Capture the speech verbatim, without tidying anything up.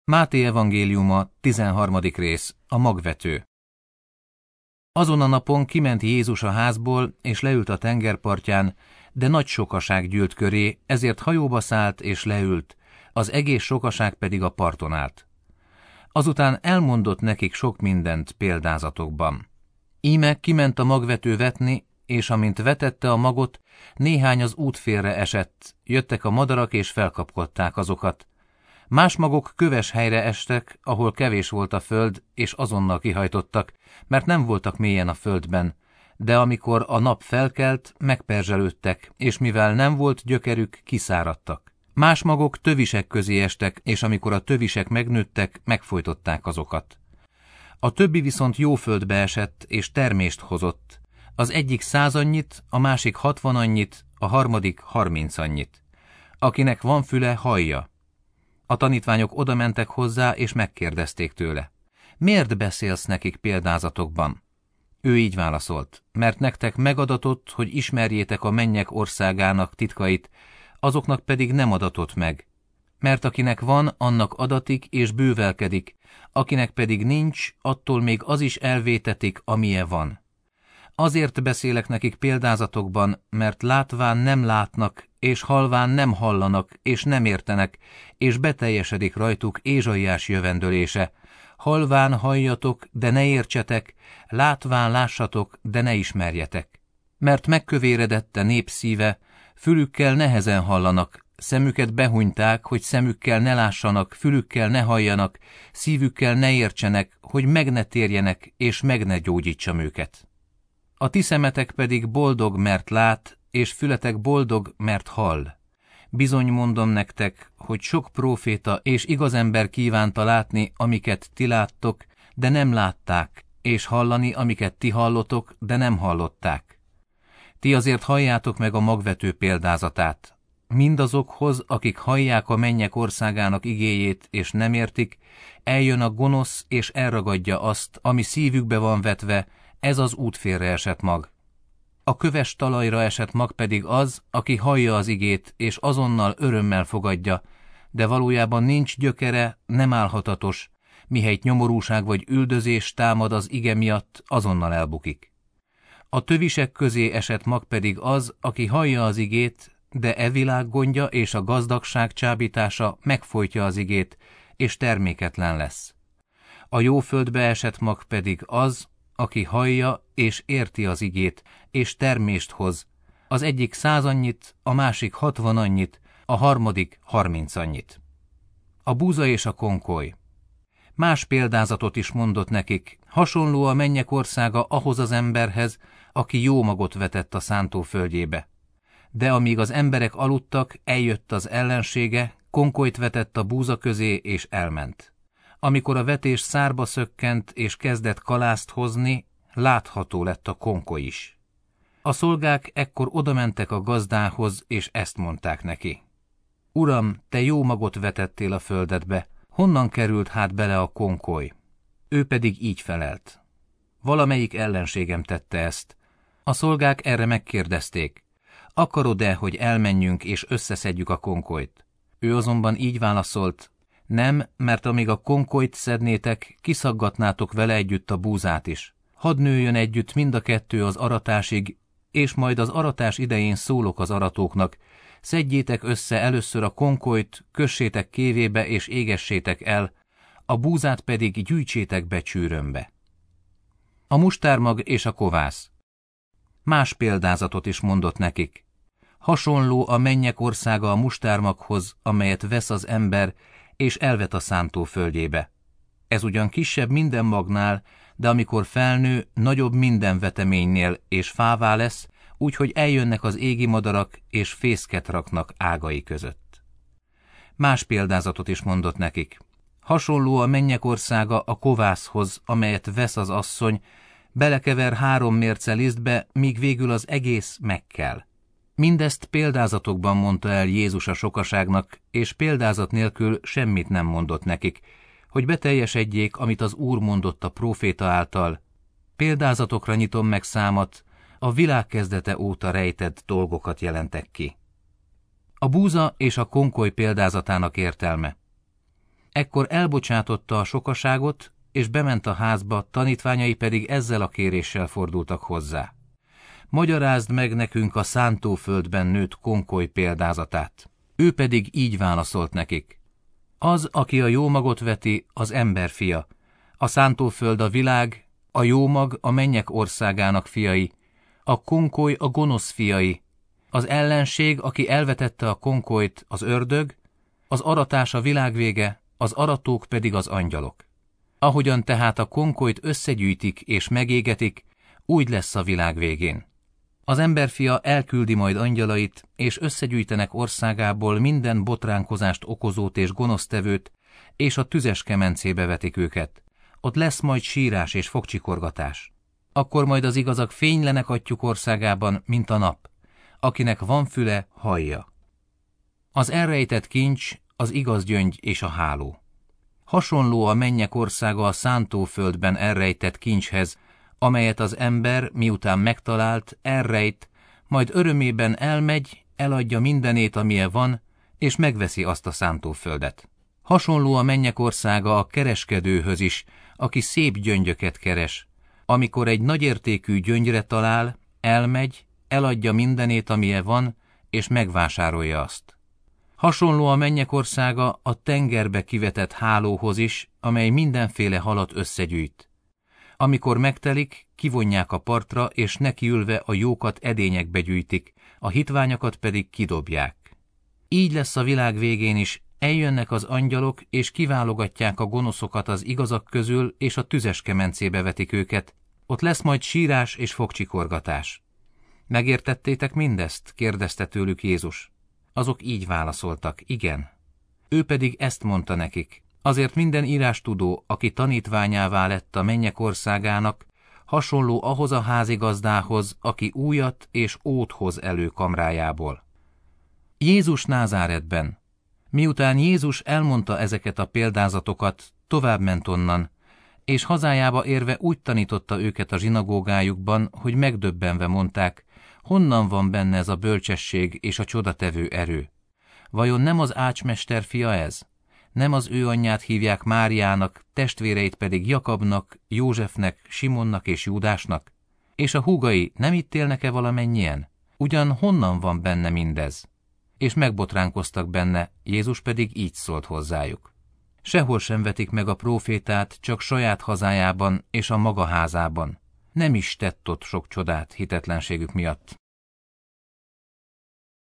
Máté evangéliuma, tizenharmadik rész, a magvető. Azon a napon kiment Jézus a házból, és leült a tengerpartján, de nagy sokaság gyűlt köré, ezért hajóba szállt és leült, az egész sokaság pedig a parton állt. Azután elmondott nekik sok mindent példázatokban. Íme kiment a magvető vetni, és amint vetette a magot, néhány az útfélre esett, jöttek a madarak és felkapkodták azokat. Más magok köves helyre estek, ahol kevés volt a föld, és azonnal kihajtottak, mert nem voltak mélyen a földben, de amikor a nap felkelt, megperzselődtek, és mivel nem volt gyökerük, kiszáradtak. Más magok tövisek közé estek, és amikor a tövisek megnőttek, megfojtották azokat. A többi viszont jó földbe esett, és termést hozott. Az egyik száz annyit, a másik hatvan annyit, a harmadik harminc annyit. Akinek van füle, hallja. A tanítványok odamentek hozzá, és megkérdezték tőle: miért beszélsz nekik példázatokban? Ő így válaszolt: mert nektek megadatott, hogy ismerjétek a mennyek országának titkait, azoknak pedig nem adatott meg. Mert akinek van, annak adatik és bővelkedik, akinek pedig nincs, attól még az is elvétetik, amilyen van. Azért beszélek nekik példázatokban, mert látván nem látnak, és hallván nem hallanak, és nem értenek, és beteljesedik rajtuk Ézsaiás jövendölése. Hallván halljatok, de ne értsetek, látván lássatok, de ne ismerjetek. Mert megkövéredett a nép szíve, fülükkel nehezen hallanak, szemüket behunyták, hogy szemükkel ne lássanak, fülükkel ne halljanak, szívükkel ne értsenek, hogy meg ne térjenek, és meg ne gyógyítsam őket. A ti szemetek pedig boldog, mert lát, és fületek boldog, mert hall. Bizony mondom nektek, hogy sok próféta és igaz ember kívánta látni, amiket ti láttok, de nem látták, és hallani, amiket ti hallotok, de nem hallották. Ti azért halljátok meg a magvető példázatát. Mindazokhoz, akik hallják a mennyek országának igéjét, és nem értik, eljön a gonosz, és elragadja azt, ami szívükbe van vetve, ez az útfélre esett mag. A köves talajra esett mag pedig az, aki hallja az igét, és azonnal örömmel fogadja, de valójában nincs gyökere, nem állhatatos, mihelyt nyomorúság vagy üldözés támad az ige miatt, azonnal elbukik. A tövisek közé esett mag pedig az, aki hallja az igét, de e világ gondja és a gazdagság csábítása megfojtja az igét, és terméketlen lesz. A jó földbe esett mag pedig az, aki hallja és érti az igét, és termést hoz, az egyik száz annyit, a másik hatvan annyit, a harmadik harminc annyit. A búza és a konkoly. Más példázatot is mondott nekik, hasonló a mennyek országa ahhoz az emberhez, aki jó magot vetett a szántóföldjébe. De amíg az emberek aludtak, eljött az ellensége, konkolyt vetett a búza közé, és elment. Amikor a vetés szárba szökkent, és kezdett kalászt hozni, látható lett a konkoly is. A szolgák ekkor odamentek a gazdához, és ezt mondták neki: Uram, te jó magot vetettél a földedbe, honnan került hát bele a konkoly? Ő pedig így felelt: valamelyik ellenségem tette ezt. A szolgák erre megkérdezték: akarod-e, hogy elmenjünk és összeszedjük a konkolyt? Ő azonban így válaszolt: nem, mert amíg a konkolyt szednétek, kiszaggatnátok vele együtt a búzát is. Hadd nőjön együtt mind a kettő az aratásig, és majd az aratás idején szólok az aratóknak: szedjétek össze először a konkolyt, kössétek kévébe és égessétek el, a búzát pedig gyűjtsétek be csűrömbe. A mustármag és a kovász. Más példázatot is mondott nekik. Hasonló a mennyek országa a mustármaghoz, amelyet vesz az ember, és elvet a szántóföldjébe. Ez ugyan kisebb minden magnál, de amikor felnő, nagyobb minden veteménynél, és fává lesz, úgyhogy eljönnek az égi madarak, és fészket raknak ágai között. Más példázatot is mondott nekik. Hasonló a mennyek országa a kovászhoz, amelyet vesz az asszony, belekever három mérce lisztbe, míg végül az egész megkel. Mindezt példázatokban mondta el Jézus a sokaságnak, és példázat nélkül semmit nem mondott nekik, hogy beteljesedjék, amit az Úr mondott a próféta által: példázatokra nyitom meg számat, a világ kezdete óta rejtett dolgokat jelentek ki. A búza és a konkoly példázatának értelme. Ekkor elbocsátotta a sokaságot, és bement a házba, tanítványai pedig ezzel a kéréssel fordultak hozzá. Magyarázd meg nekünk a szántóföldben nőtt konkoly példázatát. Ő pedig így válaszolt nekik. Az, aki a jó magot veti, az emberfia, a szántóföld a világ, a jó mag a mennyek országának fiai, a konkoly a gonosz fiai, az ellenség, aki elvetette a konkolyt, az ördög, az aratás a világvége, az aratók pedig az angyalok. Ahogyan tehát a konkolyt összegyűjtik és megégetik, úgy lesz a világ végén. Az emberfia elküldi majd angyalait, és összegyűjtenek országából minden botránkozást okozót és gonosztevőt, és a tüzes kemencébe vetik őket. Ott lesz majd sírás és fogcsikorgatás. Akkor majd az igazak fénylenek atyjuk országában, mint a nap. Akinek van füle, hallja. Az elrejtett kincs, az igaz gyöngy és a háló. Hasonló a mennyek országa a szántóföldben elrejtett kincshez, amelyet az ember, miután megtalált, elrejt, majd örömében elmegy, eladja mindenét, amilyen van, és megveszi azt a szántóföldet. Hasonló a mennyek országa a kereskedőhöz is, aki szép gyöngyöket keres. Amikor egy nagyértékű gyöngyre talál, elmegy, eladja mindenét, amilyen van, és megvásárolja azt. Hasonló a mennyek országa a tengerbe kivetett hálóhoz is, amely mindenféle halat összegyűjt. Amikor megtelik, kivonják a partra, és nekiülve a jókat edényekbe gyűjtik, a hitványokat pedig kidobják. Így lesz a világ végén is, eljönnek az angyalok, és kiválogatják a gonoszokat az igazak közül, és a tüzes kemencébe vetik őket. Ott lesz majd sírás és fogcsikorgatás. Megértettétek mindezt? Kérdezte tőlük Jézus. Azok így válaszoltak, igen. Ő pedig ezt mondta nekik. Azért minden írástudó, aki tanítványává lett a mennyek országának, hasonló ahhoz a házigazdához, aki újat és ót hoz elő kamrájából. Jézus Názáretben. Miután Jézus elmondta ezeket a példázatokat, továbbment onnan, és hazájába érve úgy tanította őket a zsinagógájukban, hogy megdöbbenve mondták, honnan van benne ez a bölcsesség és a csodatevő erő. Vajon nem az ácsmester fia ez? Nem az ő anyját hívják Máriának, testvéreit pedig Jakabnak, Józsefnek, Simonnak és Júdásnak? És a húgai nem itt élnek-e valamennyien? Ugyan honnan van benne mindez? És megbotránkoztak benne, Jézus pedig így szólt hozzájuk. Sehol sem vetik meg a prófétát, csak saját hazájában és a maga házában. Nem is tett ott sok csodát hitetlenségük miatt.